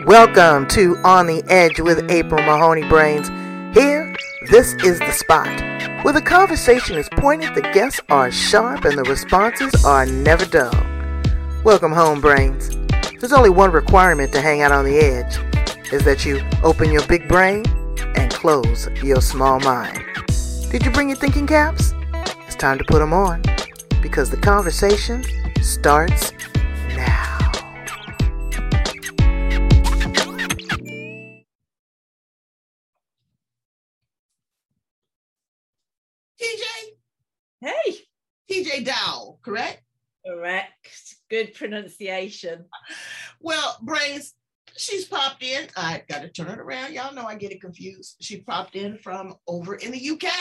Welcome to On the Edge with April Mahoney Brains. Here, this is the spot where the conversation is pointed, the guests are sharp, and the responses are never dull. Welcome home, Brains. There's only one requirement to hang out on the edge, is that you open your big brain and close your small mind. Did you bring your thinking caps? It's time to put them on, because the conversation starts now. Hey. TJ Dowell, correct? Correct. Good pronunciation. Well, Brains, she's popped in. I got to turn it around. Y'all know I get it confused. She popped in from over in the UK.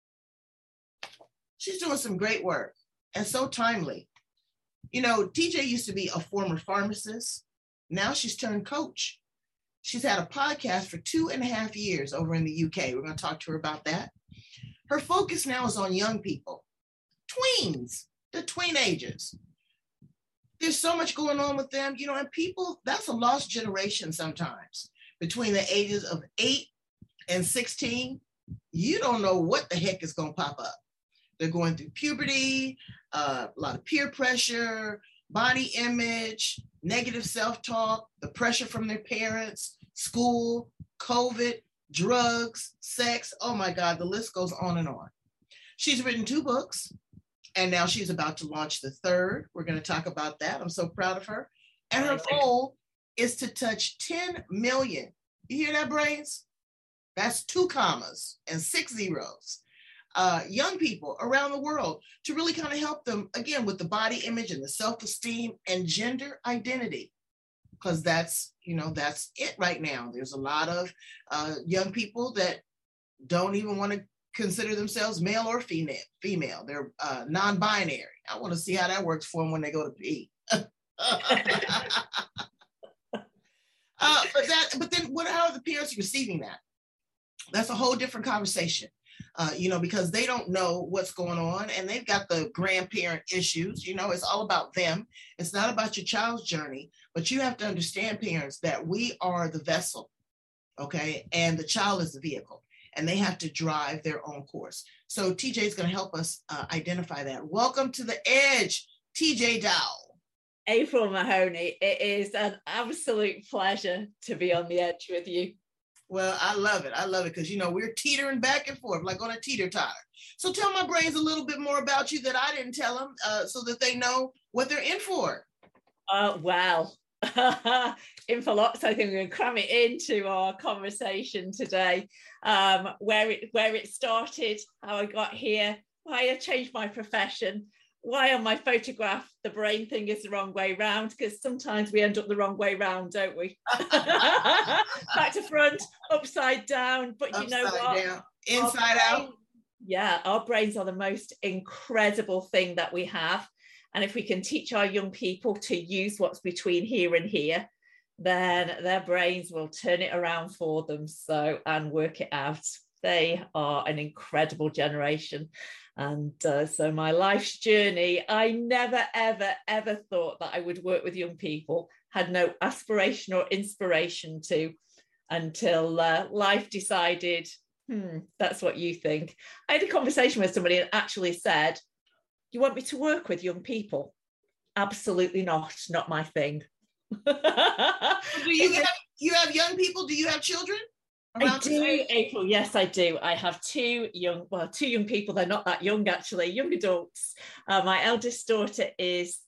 She's doing some great work and so timely. You know, TJ used to be a former pharmacist. Now she's turned coach. She's had a podcast for 2.5 years over in the UK. We're going to talk to her about that. Her focus now is on young people. Tweens, the teenagers. There's so much going on with them, you know, and people, that's a lost generation sometimes. Between the ages of 8 and 16, you don't know what the heck is going to pop up. They're going through puberty, a lot of peer pressure, body image, negative self-talk, the pressure from their parents, school, COVID, drugs, sex. Oh my God, the list goes on and on. She's written 2 books. And now she's about to launch the 3rd. We're going to talk about that. I'm so proud of her. And her goal is to touch 10 million. You hear that, Brains? That's 2 commas and 6 zeros. Young people around the world to really kind of help them, again, with the body image and the self-esteem and gender identity. Because that's, you know, that's it right now. There's a lot of young people that don't even want to consider themselves male or female. They're non-binary. I want to see how that works for them when they go to pee. But then how are the parents receiving that? That's a whole different conversation, you know, because they don't know what's going on and they've got the grandparent issues. You know, it's all about them. It's not about your child's journey, but you have to understand, parents, that we are the vessel, okay? And the child is the vehicle. And they have to drive their own course. So TJ is going to help us identify that. Welcome to the Edge, TJ Dowell. April Mahoney, it is an absolute pleasure to be on the edge with you. Well, I love it. I love it because, you know, we're teetering back and forth like on a teeter-totter. So tell my brains a little bit more about you that I didn't tell them so that they know what they're in for. Well, in for lots. I think we're going to cram it into our conversation today. Where it started, how I got here, why I changed my profession, why on my photograph the brain thing is the wrong way round, because sometimes we end up the wrong way round, don't we? Back to front, upside down, but upside, you know what? Down. Inside out. Yeah, our brains are the most incredible thing that we have. And if we can teach our young people to use what's between here and here, then their brains will turn it around for them and work it out. They are an incredible generation. And so my life's journey, I never, ever, ever thought that I would work with young people, had no aspiration or inspiration to, until life decided, that's what you think. I had a conversation with somebody and actually said, you want me to work with young people? Absolutely not my thing. Do you have young people? Do you have children? I do, April. Yes, I do. I have 2 young people. They're not that young, actually, young adults. My eldest daughter is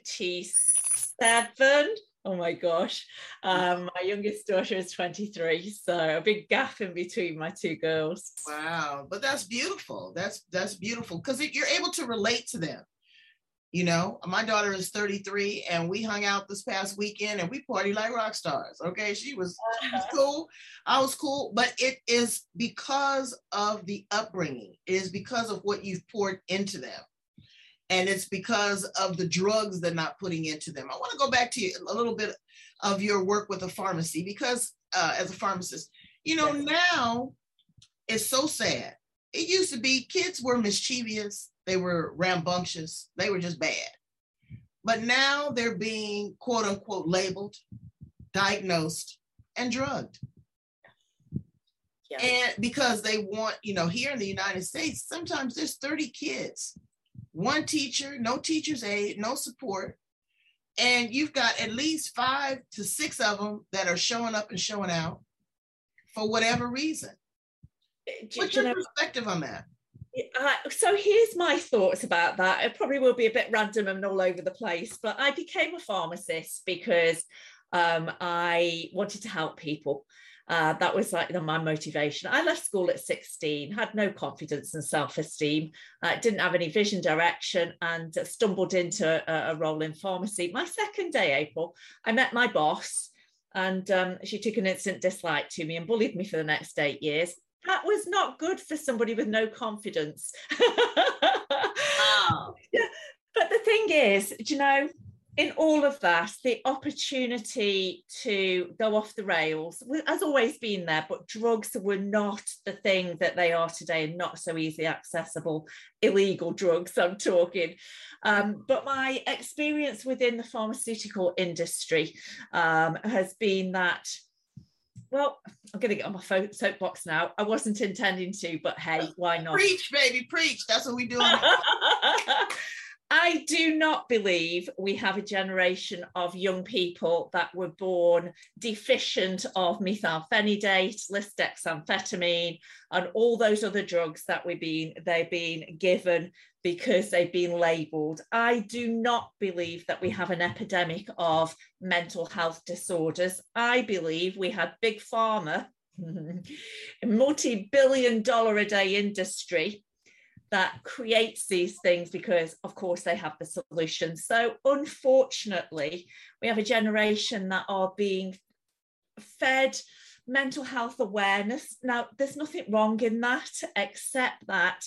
37. Oh my gosh. My youngest daughter is 23. So a big gap in between my 2 girls. Wow. But that's beautiful. That's beautiful because you're able to relate to them. You know, my daughter is 33 and we hung out this past weekend and we partied like rock stars. Okay. She was cool. I was cool. But it is because of the upbringing. It is because of what you've poured into them. And it's because of the drugs they're not putting into them. I want to go back to a little bit of your work with a pharmacy because as a pharmacist, you know, now it's so sad. It used to be kids were mischievous. They were rambunctious. They were just bad. But now they're being, quote unquote, labeled, diagnosed, and drugged. Yeah. And because they want, here in the United States, sometimes there's 30 kids, one teacher, no teacher's aide, no support. And you've got at least 5 to 6 of them that are showing up and showing out for whatever reason. What's your perspective on that? So here's my thoughts about that. It probably will be a bit random and all over the place, but I became a pharmacist because I wanted to help people. That was like my motivation. I left school at 16, had no confidence and self-esteem, didn't have any vision direction, and stumbled into a role in pharmacy. My second day, April, I met my boss, and she took an instant dislike to me and bullied me for the next 8 years. That was not good for somebody with no confidence. Wow. Yeah. But the thing is, in all of that, the opportunity to go off the rails has always been there, but drugs were not the thing that they are today, and not so easily accessible. Illegal drugs, I'm talking. But my experience within the pharmaceutical industry has been that, well, I'm going to get on my soapbox now. I wasn't intending to, but hey, why not? Preach, baby, preach. That's what we do. I do not believe we have a generation of young people that were born deficient of methylphenidate, lisdexamfetamine, and all those other drugs that they've been given because they've been labelled. I do not believe that we have an epidemic of mental health disorders. I believe we had big pharma, a multi-billion-dollar a day industry that creates these things because, of course, they have the solution. So unfortunately, we have a generation that are being fed mental health awareness. Now, there's nothing wrong in that, except that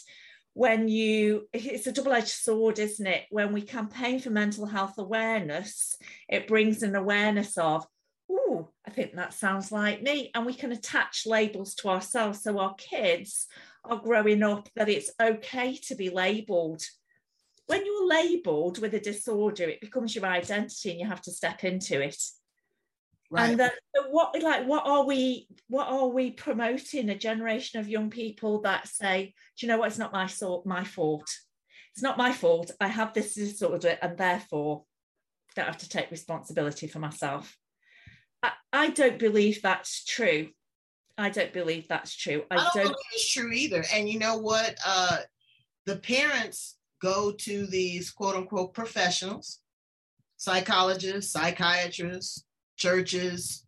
it's a double-edged sword, isn't it? When we campaign for mental health awareness, it brings an awareness of, oh, I think that sounds like me. And we can attach labels to ourselves. So our kids are growing up that it's okay to be labelled. When you're labelled with a disorder, it becomes your identity and you have to step into it. Right. And what are we promoting? A generation of young people that say, do you know what, it's not my fault. It's not my fault. I have this disorder and therefore I don't have to take responsibility for myself. I don't believe that's true. I don't believe that's true. I don't believe it's true either. And you know what? The parents go to these quote unquote professionals, psychologists, psychiatrists, churches,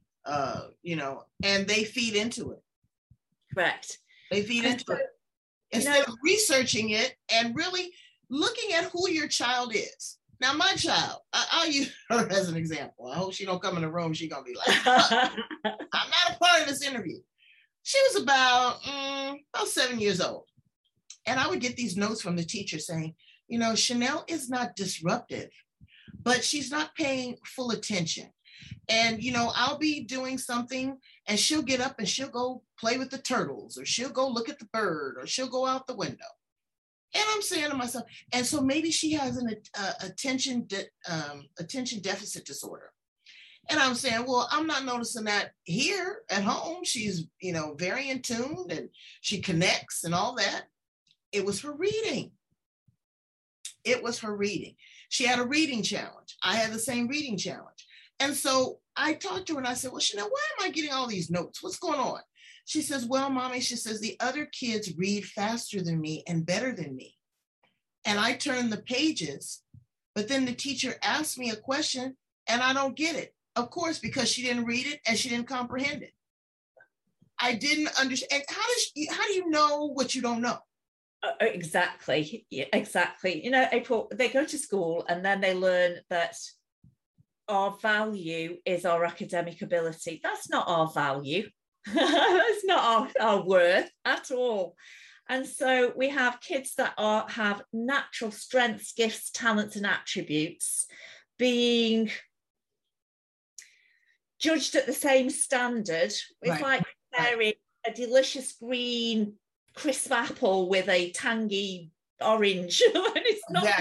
and they feed into it. Correct. They feed into it. Instead of researching it and really looking at who your child is. Now, my child, I'll use her as an example. I hope she don't come in the room. She's going to be like, I'm not a part of this interview. She was about 7 years old. And I would get these notes from the teacher saying, Chanel is not disruptive, but she's not paying full attention. And, I'll be doing something and she'll get up and she'll go play with the turtles, or she'll go look at the bird, or she'll go out the window. And I'm saying to myself, and so maybe she has an attention deficit disorder. And I'm saying, well, I'm not noticing that here at home. She's, very in tune and she connects and all that. It was her reading. She had a reading challenge. I had the same reading challenge. And so I talked to her and I said, well, Chanel, why am I getting all these notes? What's going on? She says, well, Mommy, she says, the other kids read faster than me and better than me. And I turn the pages, but then the teacher asked me a question and I don't get it. Of course, because she didn't read it and she didn't comprehend it. I didn't understand. How do you know what you don't know? Exactly. Yeah, exactly. April, they go to school and then they learn that our value is our academic ability. That's not our value. That's not our worth at all. And so we have kids that have natural strengths, gifts, talents, and attributes being judged at the same standard. It's like comparing a delicious green crisp apple with a tangy orange. And it's not. Exactly.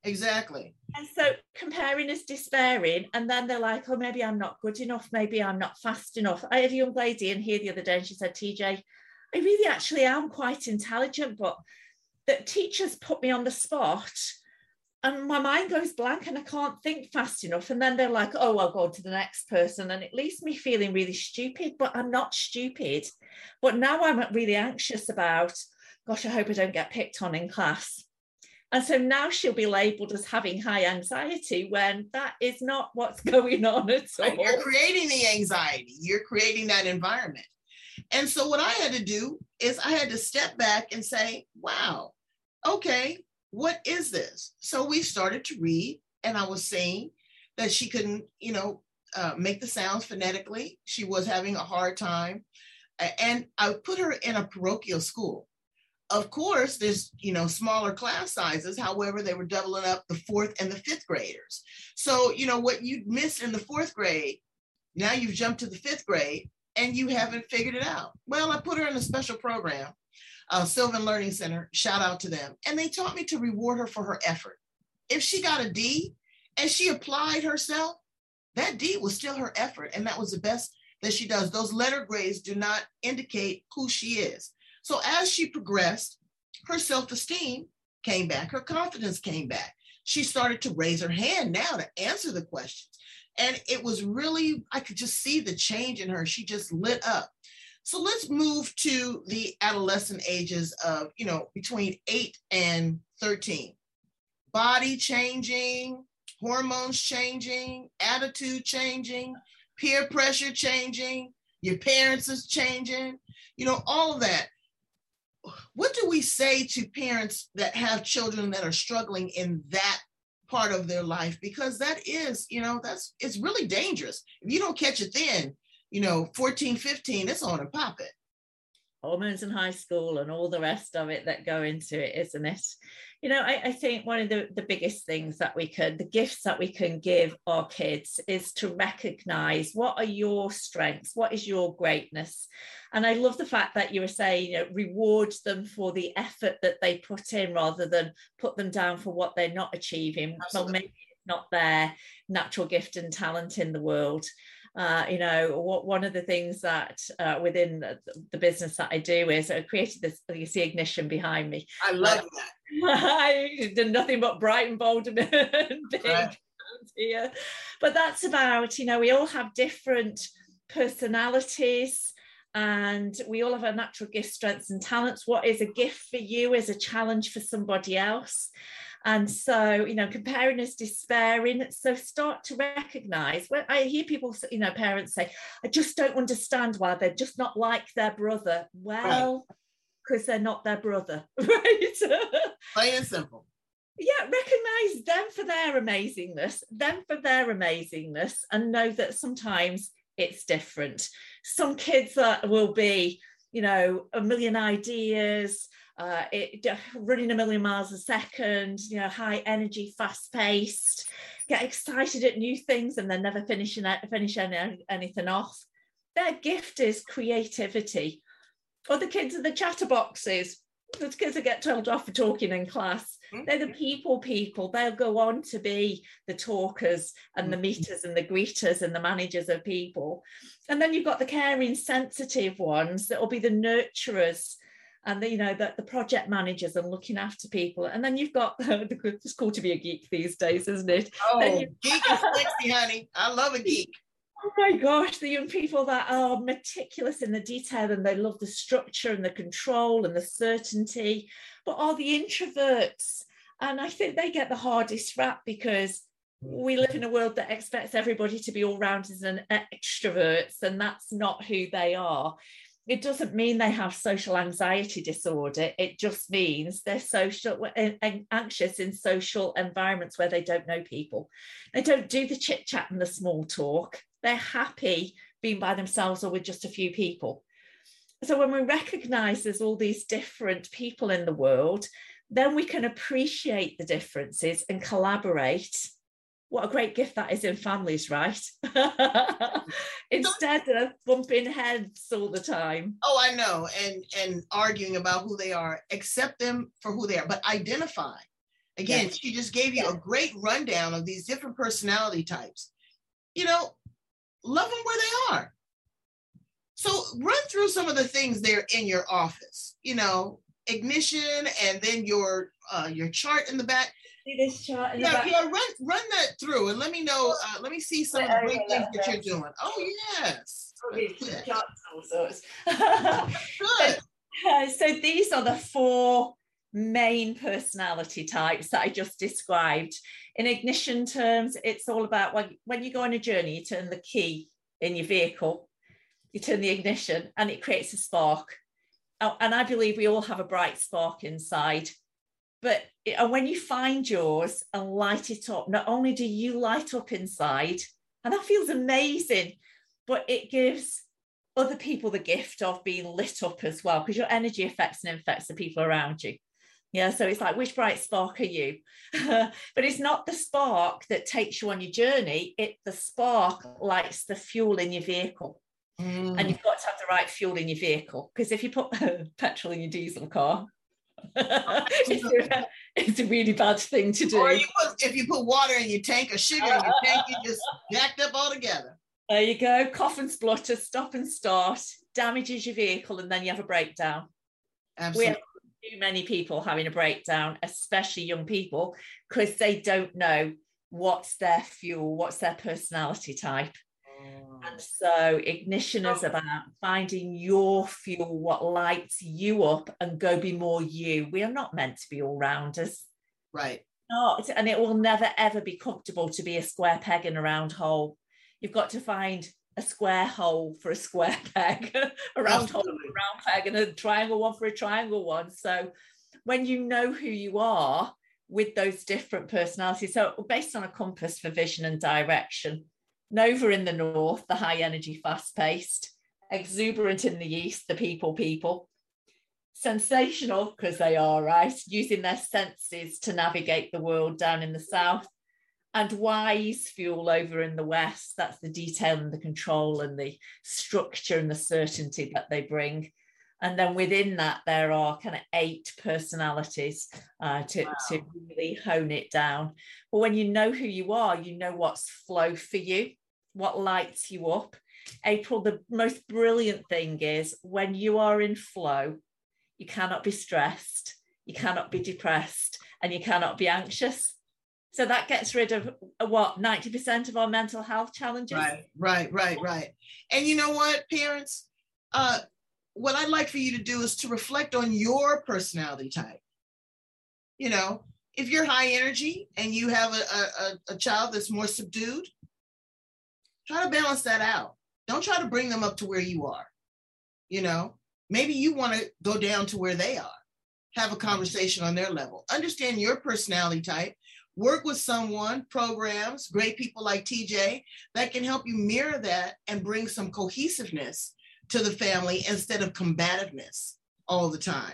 Exactly. And so comparing is despairing. And then they're like, oh, maybe I'm not good enough. Maybe I'm not fast enough. I had a young lady in here the other day and she said, TJ, I really actually am quite intelligent, but that teachers put me on the spot and my mind goes blank and I can't think fast enough. And then they're like, oh, I'll go to the next person. And it leaves me feeling really stupid, but I'm not stupid. But now I'm really anxious about, gosh, I hope I don't get picked on in class. And so now she'll be labeled as having high anxiety when that is not what's going on at all. You're creating the anxiety. You're creating that environment. And so what I had to do is I had to step back and say, wow, okay, what is this? So we started to read, and I was saying that she couldn't, make the sounds phonetically. She was having a hard time. And I put her in a parochial school. Of course, there's, smaller class sizes. However, they were doubling up the 4th and the 5th graders. So, what you missed in the 4th grade, now you've jumped to the 5th grade and you haven't figured it out. Well, I put her in a special program, Sylvan Learning Center, shout out to them. And they taught me to reward her for her effort. If she got a D and she applied herself, that D was still her effort. And that was the best that she does. Those letter grades do not indicate who she is. So as she progressed, her self-esteem came back, her confidence came back. She started to raise her hand now to answer the questions. And it was really, I could just see the change in her. She just lit up. So let's move to the adolescent ages of, between 8 and 13. Body changing, hormones changing, attitude changing, peer pressure changing, your parents is changing, all of that. What do we say to parents that have children that are struggling in that part of their life? Because that is, it's really dangerous. If you don't catch it then, 14, 15, it's on and pop it. Hormones in high school and all the rest of it that go into it, isn't it? I think one of the biggest things that the gifts that we can give our kids is to recognize what are your strengths, what is your greatness. And I love the fact that you were saying, reward them for the effort that they put in rather than put them down for what they're not achieving. Absolutely. Well, maybe it's not their natural gift and talent in the world. One of the things that within the business that I do is I created this, you see ignition behind me. I love that. I did nothing but bright and bold and big. Right. Here. But that's about, we all have different personalities and we all have our natural gifts, strengths and talents. What is a gift for you is a challenge for somebody else. And so, comparing is despairing. So start to recognize when I hear people, parents say, I just don't understand why they're just not like their brother. Well, because they're not their brother, right? Plain and simple. Yeah, recognize them for their amazingness, and know that sometimes it's different. Some kids will be, a million ideas, running a million miles a second, high energy, fast paced, get excited at new things and then never finish anything off. Their gift is creativity. Other kids are the chatterboxes. Those kids that get told off for talking in class. They're the people. They'll go on to be the talkers and the meeters and the greeters and the managers of people. And then you've got the caring, sensitive ones that will be the nurturers and the project managers and looking after people. And then you've got, it's cool to be a geek these days, isn't it? Oh, geek is sexy, honey. I love a geek. Oh my gosh, the young people that are meticulous in the detail and they love the structure and the control and the certainty, but are the introverts. And I think they get the hardest rap because we live in a world that expects everybody to be all-rounders and extroverts, and that's not who they are. It doesn't mean they have social anxiety disorder. It just means they're social and anxious in social environments where they don't know people. They don't do the chit chat and the small talk. They're happy being by themselves or with just a few people. So when we recognize there's all these different people in the world, then we can appreciate the differences and collaborate. What a great gift that is in families, right? Instead of bumping heads all the time. Oh, I know. And arguing about who they are. Accept them for who they are, but identify. Again, she just gave you a great rundown of these different personality types. You know, love them where they are. So run through some of the things there in your office, you know, ignition, and then your chart in the back. See this chart in the back? Yeah, run that through and let me know. Let me see some of the great things that you're doing. Oh, yes. Charts all sorts. Good. So these are the 4 main personality types that I just described. In ignition terms, it's all about when you go on a journey, you turn the key in your vehicle, you turn the ignition, and it creates a spark. And I believe we all have a bright spark inside. But when you find yours and light it up, not only do you light up inside, and that feels amazing, but it gives other people the gift of being lit up as well, because your energy affects and infects the people around you. Yeah, so it's like, which bright spark are you? But it's not the spark that takes you on your journey. The spark lights the fuel in your vehicle. And you've got to have the right fuel in your vehicle, because if you put petrol in your diesel car, it's a really bad thing to do. Or if you put water in your tank or sugar in your tank, you just jacked up altogether. There you go. Cough and splutter, stop and start, damages your vehicle, and then you have a breakdown. Absolutely. We have too many people having a breakdown, especially young people, because they don't know what's their fuel, what's their personality type. And so ignition is about finding your fuel, what lights you up, and go be more you. We are not meant to be all-rounders. Right. Not, and it will never, ever be comfortable to be a square peg in a round hole. You've got to find a square hole for a square peg, a round hole for a round peg, and a triangle one for a triangle one. So when you know who you are with those different personalities, so based on a compass for vision and direction, Nova in the north, the high energy, fast paced, exuberant in the east, the people, sensational, because they are, right, using their senses to navigate the world down in the south, and wise fuel over in the west. That's the detail and the control and the structure and the certainty that they bring. And then within that, there are kind of 8 personalities to really hone it down. But when you know who you are, you know what's flow for you, what lights you up. April, the most brilliant thing is when you are in flow, you cannot be stressed, you cannot be depressed, and you cannot be anxious. So that gets rid of 90% of our mental health challenges. Right. And you know what, parents? What I'd like for you to do is to reflect on your personality type. You know, if you're high energy and you have a child that's more subdued, try to balance that out. Don't try to bring them up to where you are. You know, maybe you want to go down to where they are. Have a conversation on their level. Understand your personality type. Work with someone, programs, great people like TJ that can help you mirror that and bring some cohesiveness to the family instead of combativeness all the time.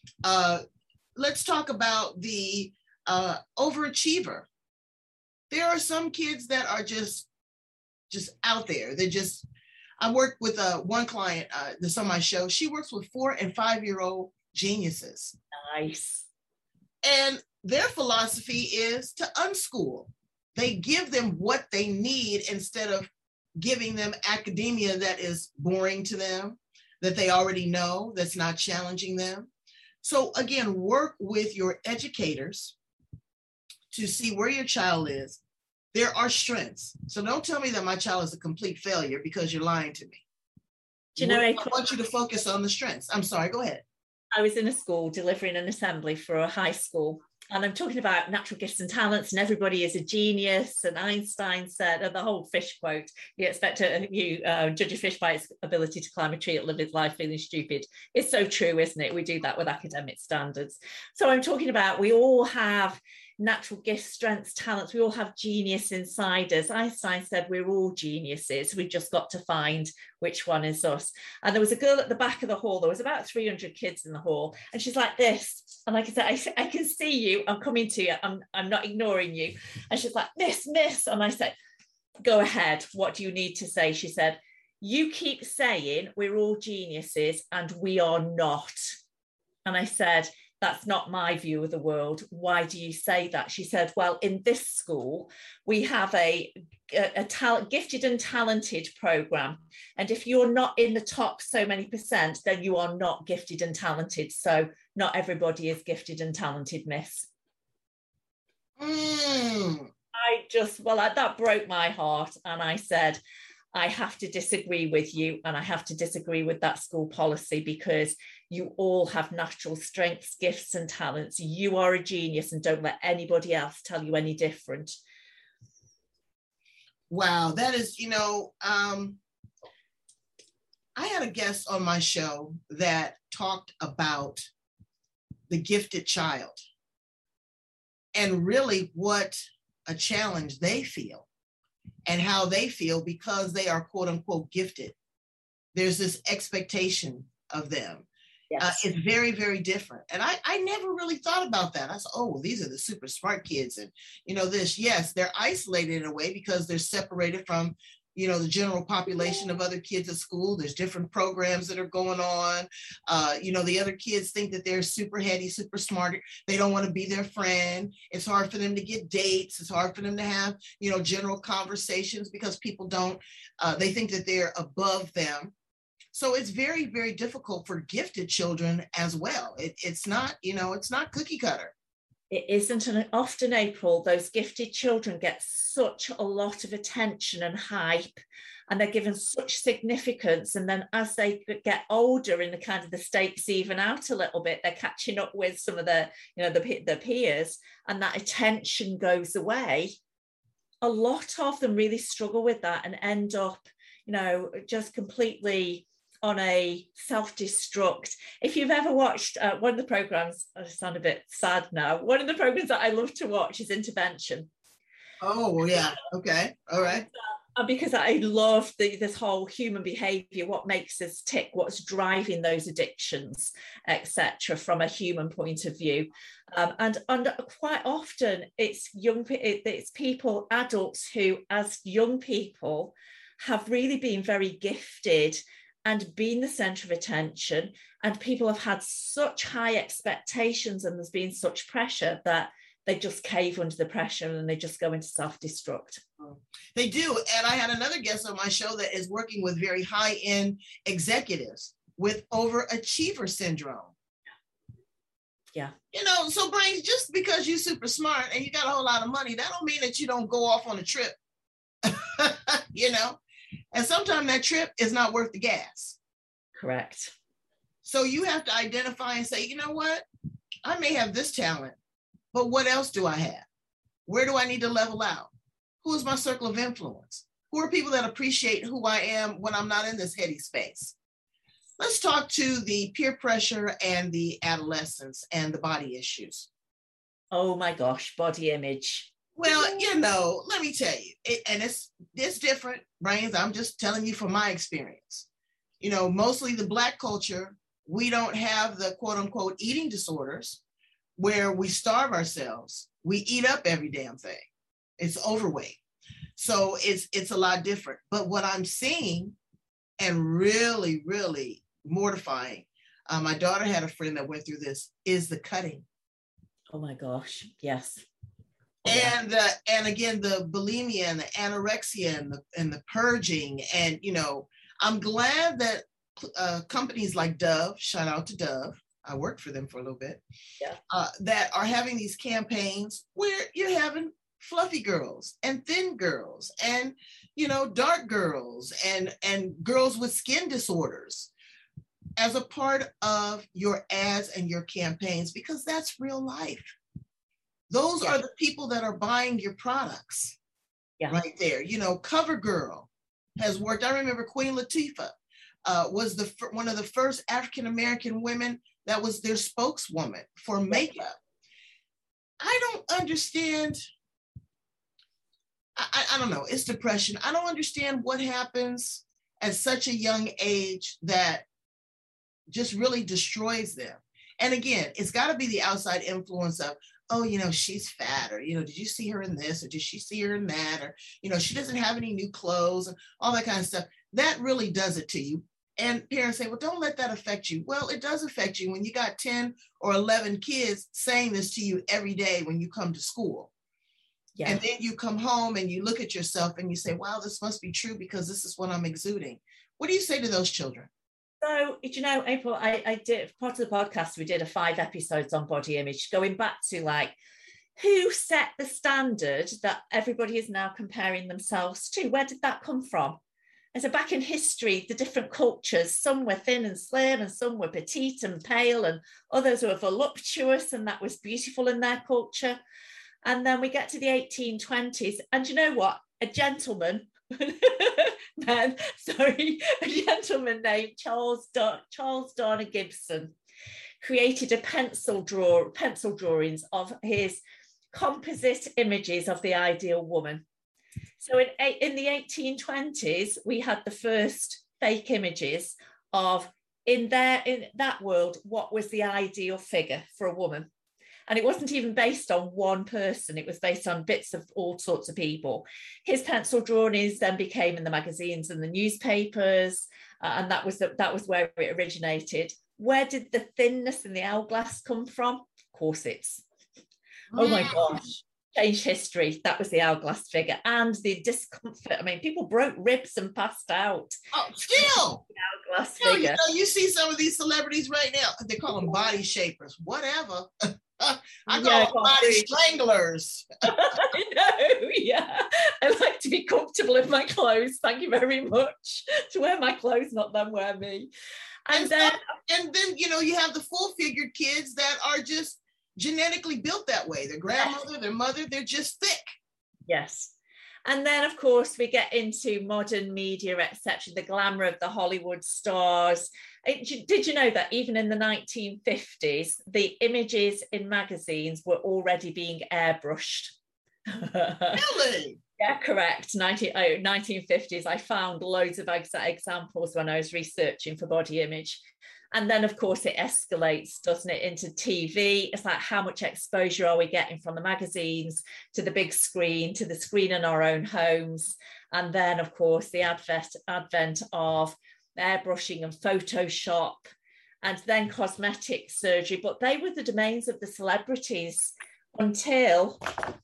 Let's talk about the overachiever. There are some kids that are just out there. I worked with one client that's on my show. She works with 4 and 5-year-old geniuses. Nice. And their philosophy is to unschool. They give them what they need instead of giving them academia that is boring to them, that they already know, that's not challenging them. So again, work with your educators to see where your child is. There are strengths. So don't tell me that my child is a complete failure because you're lying to me. Do you know, I want you to focus on the strengths. I'm sorry, go ahead. I was in a school delivering an assembly for a high school, and I'm talking about natural gifts and talents, and everybody is a genius. And Einstein said, the whole fish quote, you expect judge a fish by its ability to climb a tree, live its life feeling stupid. It's so true, isn't it? We do that with academic standards. So I'm talking about, we all have natural gifts, strengths, talents. We all have genius inside us. Einstein said we're all geniuses. We've just got to find which one is us. And there was a girl at the back of the hall. There was about 300 kids in the hall. And she's like this. And like I said, I can see you. I'm coming to you. I'm not ignoring you. And she's like, miss. And I said, go ahead. What do you need to say? She said, you keep saying we're all geniuses and we are not. And I said, that's not my view of the world. Why do you say that? She said, well, in this school, we have a gifted and talented program. And if you're not in the top so many percent, then you are not gifted and talented. So not everybody is gifted and talented, miss. That broke my heart. And I said, I have to disagree with you, and I have to disagree with that school policy, because you all have natural strengths, gifts, and talents. You are a genius, and don't let anybody else tell you any different. Wow, that is, I had a guest on my show that talked about the gifted child and really what a challenge they feel and how they feel because they are quote unquote gifted. There's this expectation of them. Yes. It's very, very different. And I never really thought about that. I said, oh, well, these are the super smart kids. And, yes, they're isolated in a way because they're separated from, the general population of other kids at school. There's different programs that are going on. The other kids think that they're super heady, super smart. They don't want to be their friend. It's hard for them to get dates. It's hard for them to have, general conversations because people they think that they're above them. So it's very, very difficult for gifted children as well. It's not, it's not cookie cutter. It isn't. And often, April, those gifted children get such a lot of attention and hype, and they're given such significance. And then as they get older and the kind of the stakes even out a little bit, they're catching up with some of the peers, and that attention goes away. A lot of them really struggle with that and end up, just completely on a self-destruct. If you've ever watched one of the programs, I sound a bit sad now, one of the programs that I love to watch is Intervention. Oh, yeah. Okay. All right. Because I love this whole human behavior, what makes us tick, what's driving those addictions, etc., from a human point of view. And quite often it's people, adults who, as young people, have really been very gifted and been the center of attention, and people have had such high expectations and there's been such pressure that they just cave under the pressure and they just go into self-destruct. They do. And I had another guest on my show that is working with very high-end executives with overachiever syndrome. Yeah. So Brains, just because you're super smart and you got a whole lot of money, that don't mean that you don't go off on a trip. And sometimes that trip is not worth the gas. Correct. So you have to identify and say, you know what? I may have this talent, but what else do I have? Where do I need to level out? Who is my circle of influence? Who are people that appreciate who I am when I'm not in this heady space? Let's talk to the peer pressure and the adolescence and the body issues. Oh my gosh, body image. Well, let me tell you, it's different, Brains. I'm just telling you from my experience. Mostly the Black culture, we don't have the quote unquote eating disorders where we starve ourselves. We eat up every damn thing. It's overweight. So it's a lot different. But what I'm seeing, and really, really mortifying, my daughter had a friend that went through this, is the cutting. Oh my gosh, yes. And again, the bulimia and the anorexia and the purging. And, I'm glad that companies like Dove, shout out to Dove, I worked for them for a little bit, that are having these campaigns where you're having fluffy girls and thin girls and, dark girls and girls with skin disorders as a part of your ads and your campaigns, because that's real life. Those are the people that are buying your products right there. CoverGirl has worked. I remember Queen Latifah was one of the first African-American women that was their spokeswoman for makeup. I don't understand. I don't know. It's depression. I don't understand what happens at such a young age that just really destroys them. And again, it's got to be the outside influence of, oh, she's fat, or, did you see her in this, or did she see her in that, or, she doesn't have any new clothes and all that kind of stuff. That really does it to you. And parents say, well, don't let that affect you. Well, it does affect you when you got 10 or 11 kids saying this to you every day when you come to school. Yeah. And then you come home and you look at yourself and you say, wow, this must be true because this is what I'm exuding. What do you say to those children? So, you know, April, I did part of the podcast, we did 5 episodes on body image, going back to like, who set the standard that everybody is now comparing themselves to? Where did that come from? And so back in history, the different cultures, some were thin and slim and some were petite and pale and others were voluptuous, and that was beautiful in their culture. And then we get to the 1820s, and you know what? A gentleman, a gentleman named Charles Dorner Gibson created a pencil drawings of his composite images of the ideal woman. So in the 1820s, we had the first fake images of, in that world, what was the ideal figure for a woman. And it wasn't even based on one person. It was based on bits of all sorts of people. His pencil drawings then became in the magazines and the newspapers. And that was where it originated. Where did the thinness in the hourglass come from? Corsets. Oh my gosh. Changed history. That was the hourglass figure, and the discomfort. I mean, people broke ribs and passed out. Oh, still the hourglass figure. You know, you see some of these celebrities right now. They call them body shapers. Whatever. I call them body stranglers. I know. Yeah, I like to be comfortable in my clothes. Thank you very much. To wear my clothes, not them wear me. And then you know, you have the full-figured kids that are just genetically built that way. Their grandmother, their mother, they're just thick. Yes. And then, of course, we get into modern media, etc., the glamour of the Hollywood stars. Did you know that even in the 1950s, the images in magazines were already being airbrushed? Really? Yeah, correct. 1950s. I found loads of examples when I was researching for body image. And then, of course, it escalates, doesn't it, into TV. It's like, how much exposure are we getting from the magazines to the big screen, to the screen in our own homes? And then, of course, the advent of airbrushing and Photoshop, and then cosmetic surgery. But they were the domains of the celebrities until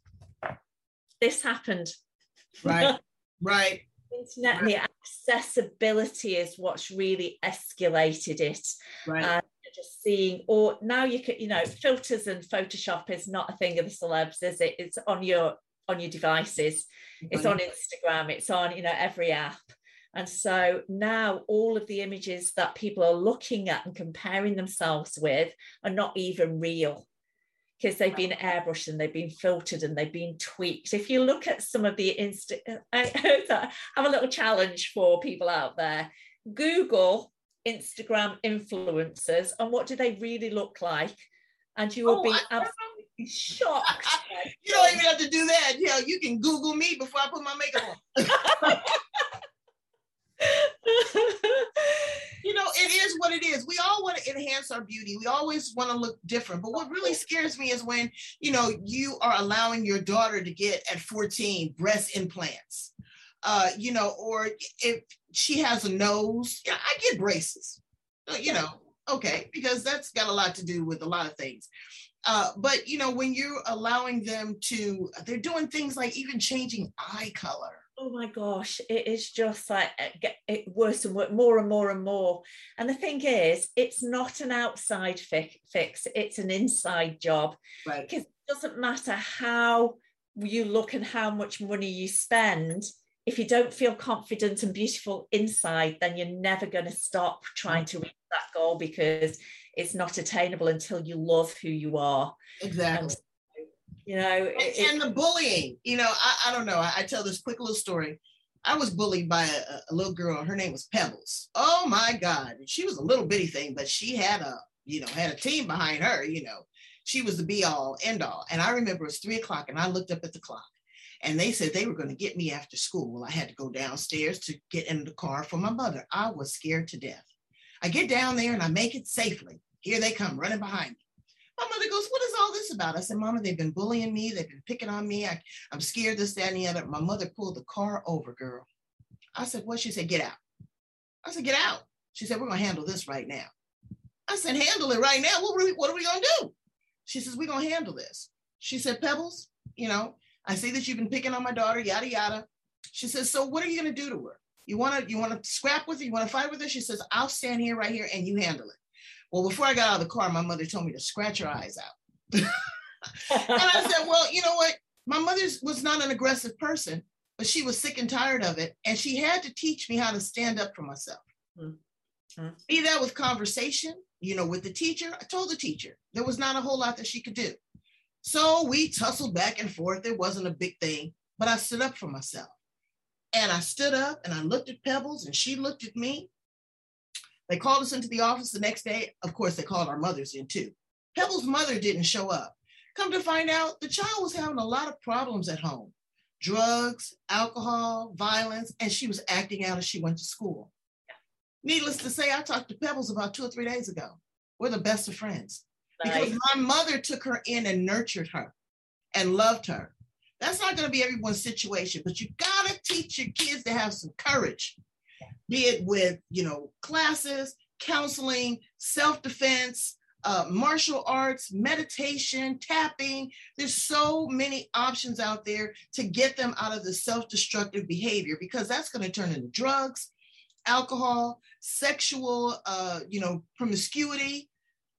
this happened. Right, right. Internet and the accessibility is what's really escalated it. Right. And just seeing, or now you can, you know, filters and Photoshop is not a thing of the celebs, is it? It's on your devices. It's on Instagram. It's on, you know, every app. And so now all of the images that people are looking at and comparing themselves with are not even real, because they've been airbrushed and they've been filtered and they've been tweaked. If you look at some of the I have a little challenge for people out there. Google Instagram influencers and what do they really look like? And you will be absolutely shocked. You don't even have to do that. You know, you can Google me before I put my makeup on. You know, it is what it is. We all want to enhance our beauty. We always want to look different. But what really scares me is when, you know, you are allowing your daughter to get at 14 breast implants, you know, or if she has a nose, you know, I get braces, you know, okay, because that's got a lot to do with a lot of things. But, you know, when you're allowing them to, they're doing things like even changing eye color. Oh my gosh, it is just like worse and worse, more and more and more. And the thing is, it's not an outside fix, it's an inside job. Right. Because it doesn't matter how you look and how much money you spend. If you don't feel confident and beautiful inside, then you're never going to stop trying to reach that goal, because it's not attainable until you love who you are. Exactly. And, you know, and the bullying, you know, I don't know. I tell this quick little story. I was bullied by a little girl. Her name was Pebbles. Oh my God. She was a little bitty thing, but she had a team behind her, you know. She was the be all end all. And I remember it was 3:00 and I looked up at the clock and they said they were going to get me after school. Well, I had to go downstairs to get in the car for my mother. I was scared to death. I get down there and I make it safely. Here they come running behind me. My mother goes, what is all this about? I said, Mama, they've been bullying me. They've been picking on me. I'm scared, this, that, and the other. My mother pulled the car over, girl. I said, what? She said, get out. I said, get out. She said, we're going to handle this right now. I said, handle it right now? What are we going to do? She says, we're going to handle this. She said, Pebbles, I see that you've been picking on my daughter, yada, yada. She says, so what are you going to do to her? You want to scrap with her? You want to fight with her? She says, I'll stand here right here and you handle it. Well, before I got out of the car, my mother told me to scratch her eyes out. And I said, well, you know what? My mother was not an aggressive person, but she was sick and tired of it. And she had to teach me how to stand up for myself. Mm-hmm. Be that with conversation, with the teacher. I told the teacher there was not a whole lot that she could do. So we tussled back and forth. It wasn't a big thing, but I stood up for myself. And I stood up and I looked at Pebbles and she looked at me. They called us into the office the next day. Of course, they called our mothers in too. Pebbles' mother didn't show up. Come to find out, the child was having a lot of problems at home. Drugs, alcohol, violence, and she was acting out as she went to school. Needless to say, I talked to Pebbles about 2 or 3 days ago. We're the best of friends. Because my mother took her in and nurtured her and loved her. That's not going to be everyone's situation, but you got to teach your kids to have some courage, be it with, classes, counseling, self-defense, martial arts, meditation, tapping. There's so many options out there to get them out of the self-destructive behavior, because that's going to turn into drugs, alcohol, sexual, promiscuity,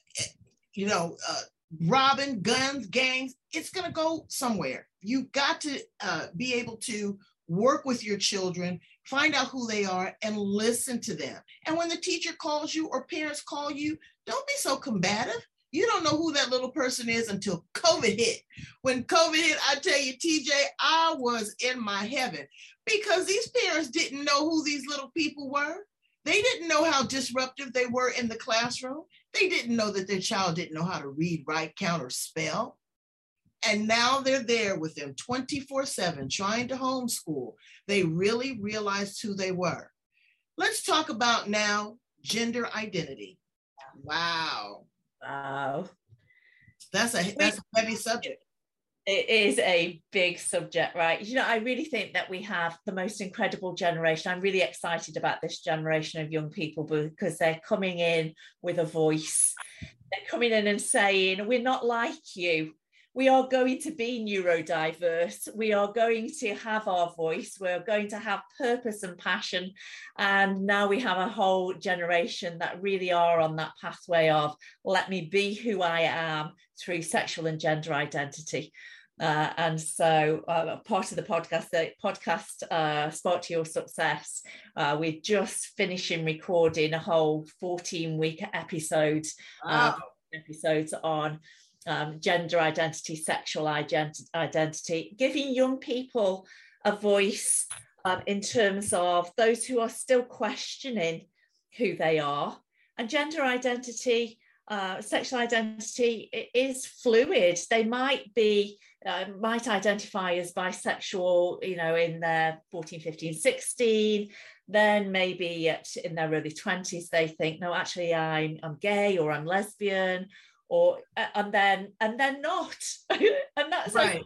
robbing, guns, gangs. It's going to go somewhere. You've got to be able to work with your children, find out who they are, and listen to them. And when the teacher calls you or parents call you, don't be so combative. You don't know who that little person is until COVID hit. When COVID hit, I tell you, TJ, I was in my heaven, because these parents didn't know who these little people were. They didn't know how disruptive they were in the classroom. They didn't know that their child didn't know how to read, write, count, or spell. And now they're there with them 24/7 trying to homeschool. They really realized who they were. Let's talk about now gender identity. Wow. That's a heavy subject. It is a big subject, right? I really think that we have the most incredible generation. I'm really excited about this generation of young people, because they're coming in with a voice. They're coming in and saying, we're not like you. We are going to be neurodiverse. We are going to have our voice. We're going to have purpose and passion. And now we have a whole generation that really are on that pathway of, let me be who I am through sexual and gender identity. And so part of the podcast, Spark to Your Success, we're just finishing recording a whole 14-week episode, episodes on gender identity, sexual identity, giving young people a voice in terms of those who are still questioning who they are. And gender identity, sexual identity is fluid. They might identify as bisexual, in their 14, 15, 16. Then maybe in their early 20s, they think, no, actually, I'm gay or I'm lesbian. And then not. And that's right.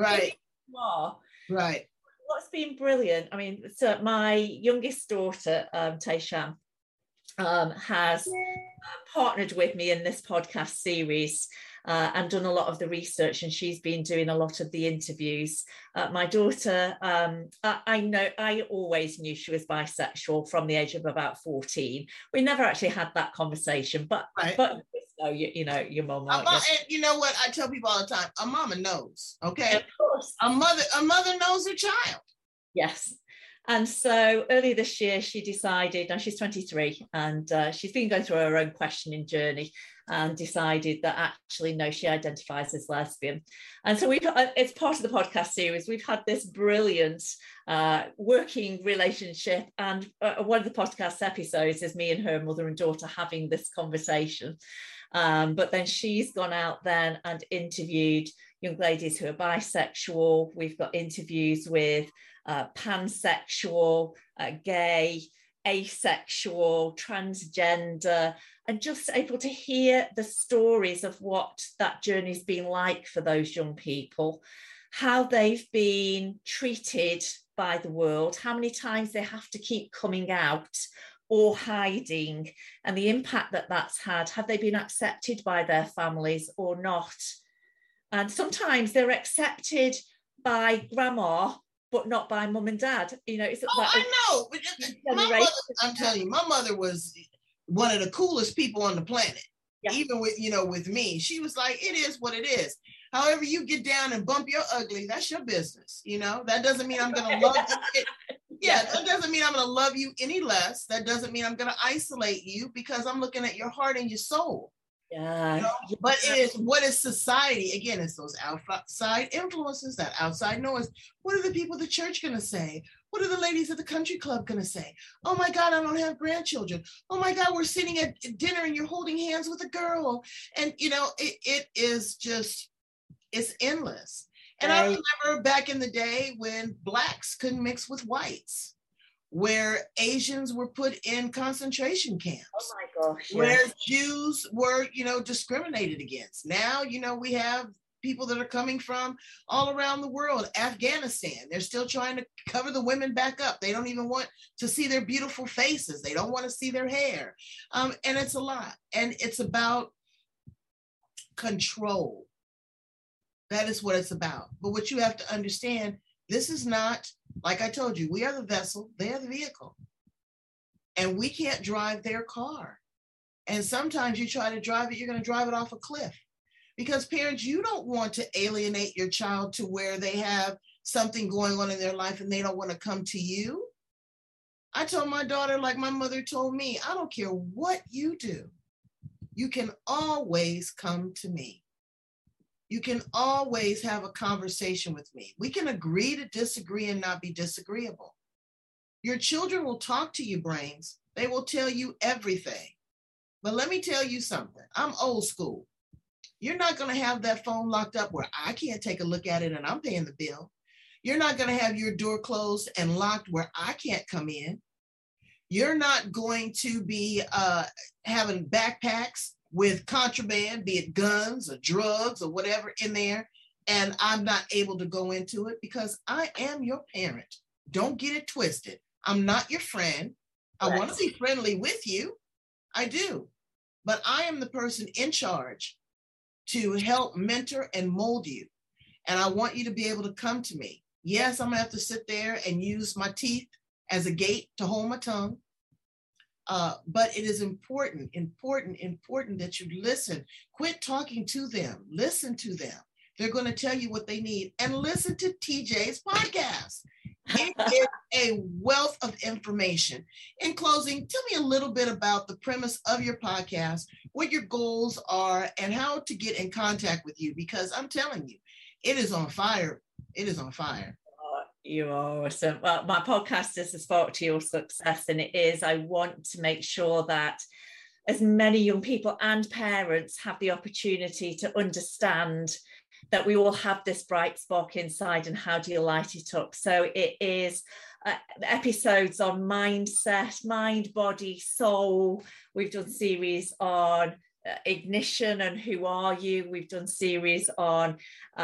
Right. What's been brilliant, so my youngest daughter, Tayshan, has partnered with me in this podcast series and done a lot of the research, and she's been doing a lot of the interviews. My daughter, I always knew she was bisexual from the age of about 14. We never actually had that conversation, but your mom. You know what I tell people all the time? A mama knows, okay? Of course. A mother knows her child. Yes. And so early this year, she decided, now she's 23, and she's been going through her own questioning journey, and decided that actually, no, she identifies as lesbian. And so it's part of the podcast series. We've had this brilliant working relationship. And one of the podcast episodes is me and her mother and daughter having this conversation. But then she's gone out then and interviewed young ladies who are bisexual. We've got interviews with pansexual, gay, asexual, transgender, and just able to hear the stories of what that journey's been like for those young people, how they've been treated by the world, how many times they have to keep coming out, or hiding, and the impact that that's had. Have they been accepted by their families or not? And sometimes they're accepted by grandma, but not by mum and dad. You know, it's I know. My mother, I'm telling you, my mother was one of the coolest people on the planet. Yeah. Even with, with me, she was like, it is what it is. However you get down and bump your ugly, that's your business. That doesn't mean I'm going to love you. Yeah, that doesn't mean I'm going to love you any less. That doesn't mean I'm going to isolate you, because I'm looking at your heart and your soul. Yeah. But it is, what is society? Again, it's those outside influences, that outside noise. What are the people at the church going to say? What are the ladies at the country club going to say? Oh my God, I don't have grandchildren. Oh my God, we're sitting at dinner and you're holding hands with a girl. And it is just, it's endless. And I remember back in the day when Blacks couldn't mix with whites, where Asians were put in concentration camps. Oh my gosh. Yeah. Where Jews were, discriminated against. Now, we have people that are coming from all around the world. Afghanistan, they're still trying to cover the women back up. They don't even want to see their beautiful faces. They don't want to see their hair. And it's a lot. And it's about control. That is what it's about. But what you have to understand, this is not, like I told you, we are the vessel, they are the vehicle. And we can't drive their car. And sometimes you try to drive it, you're going to drive it off a cliff. Because parents, you don't want to alienate your child to where they have something going on in their life and they don't want to come to you. I told my daughter, like my mother told me, I don't care what you do, you can always come to me. You can always have a conversation with me. We can agree to disagree and not be disagreeable. Your children will talk to you, brains. They will tell you everything. But let me tell you something. I'm old school. You're not going to have that phone locked up where I can't take a look at it and I'm paying the bill. You're not going to have your door closed and locked where I can't come in. You're not going to be having backpacks with contraband, be it guns or drugs or whatever in there, and I'm not able to go into it because I am your parent. Don't get it twisted. I'm not your friend. I want to be friendly with you. I do. But I am the person in charge to help mentor and mold you. And I want you to be able to come to me. Yes, I'm going to have to sit there and use my teeth as a gate to hold my tongue. But it is important that you listen. Quit talking to them. Listen to them. They're going to tell you what they need. And listen to TJ's podcast. It is a wealth of information. In closing, tell me a little bit about the premise of your podcast, what your goals are, and how to get in contact with you. Because I'm telling you, it is on fire. It is on fire. You are awesome. Well, my podcast is a spark to your success, and it is. I want to make sure that as many young people and parents have the opportunity to understand that we all have this bright spark inside, and how do you light it up? So it is episodes on mindset, mind, body, soul. We've done series on ignition and who are you. We've done series on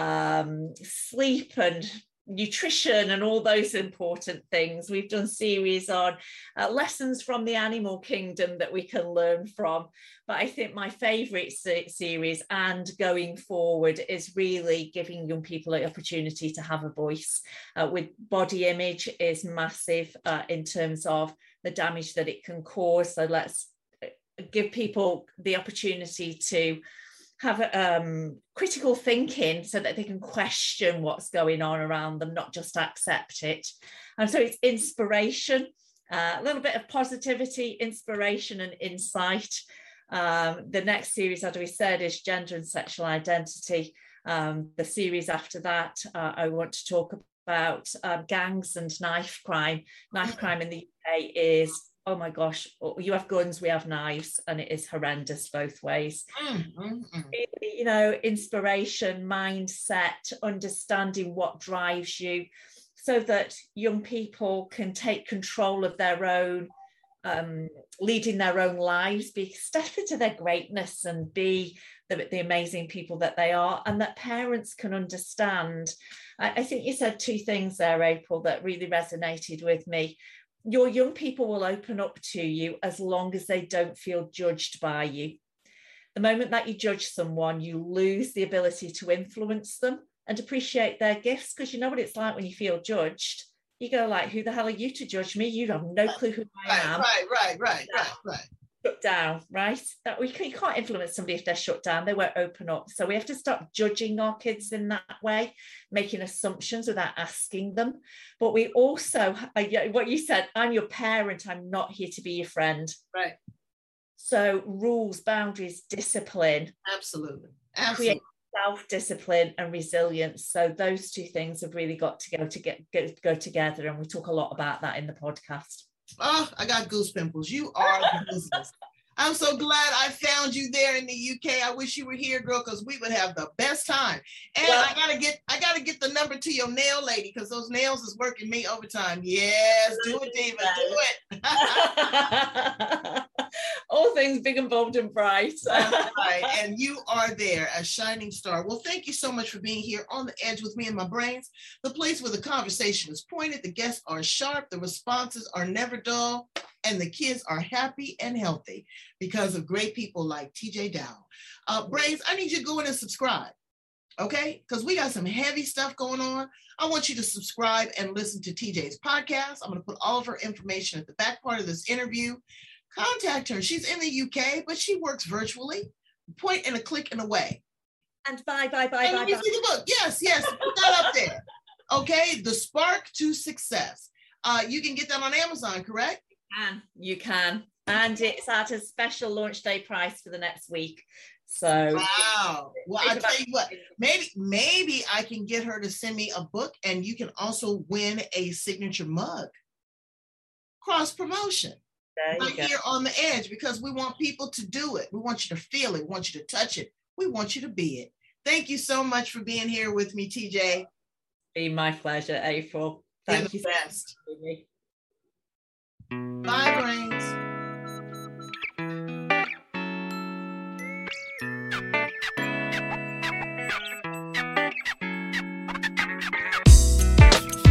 sleep and nutrition and all those important things. We've done series on lessons from the animal kingdom that we can learn from. But I think my favorite series and going forward is really giving young people the opportunity to have a voice. With body image is massive in terms of the damage that it can cause. So let's give people the opportunity to have critical thinking so that they can question what's going on around them, not just accept it. And so it's inspiration, a little bit of positivity, inspiration and insight. The next series, as we said, is gender and sexual identity. The series after that, I want to talk about gangs and knife crime. Knife crime in the UK is, oh my gosh, you have guns, we have knives, and it is horrendous both ways. You know, inspiration, mindset, understanding what drives you, so that young people can take control of their own, leading their own lives, step into their greatness and be the amazing people that they are, and that parents can understand. I think you said two things there, April, that really resonated with me. your young people will open up to you as long as they don't feel judged by you. The moment that you judge someone, you lose the ability to influence them and appreciate their gifts, because you know what it's like when you feel judged. You go like, who the hell are you to judge me? You have no clue who I am. Right. Shut down, right? You can't influence somebody if they're shut down. They won't open up. So we have to stop judging our kids in that way, making assumptions without asking them. But we also, what you said, I'm your parent. I'm not here to be your friend. Right. So rules, boundaries, discipline. Absolutely. Create self-discipline and resilience. So those two things have really got to go together. And we talk a lot about that in the podcast. Oh, I got goose pimples. You are the business. I'm so glad I found you there in the UK. I wish you were here, girl, because we would have the best time. And well, I gotta get the number to your nail lady, because those nails is working me overtime. Yes, do it, Diva, do it. All things big and bold and bright. Right. And you are there, a shining star. Well, thank you so much for being here on The Edge with me and my brains, the place where the conversation is pointed, the guests are sharp, the responses are never dull, and the kids are happy and healthy because of great people like TJ Dow. Brains, I need you to go in and subscribe, okay? Because we got some heavy stuff going on. I want you to subscribe and listen to TJ's podcast. I'm going to put all of her information at the back part of this interview. Contact her. She's in the UK, but she works virtually. Point and a click and away. And bye. See the book. Yes, put that up there. Okay, The Spark to Success. You can get that on Amazon, correct? You can. And it's at a special launch day price for the next week. So wow. Well, I tell you what, maybe I can get her to send me a book, and you can also win a signature mug. Cross promotion. Right here on The Edge, because we want people to do it. We want you to feel it. We want you to touch it. We want you to be it. Thank you so much for being here with me, TJ. Be my pleasure, April. Thank you. Best. Bye, brains.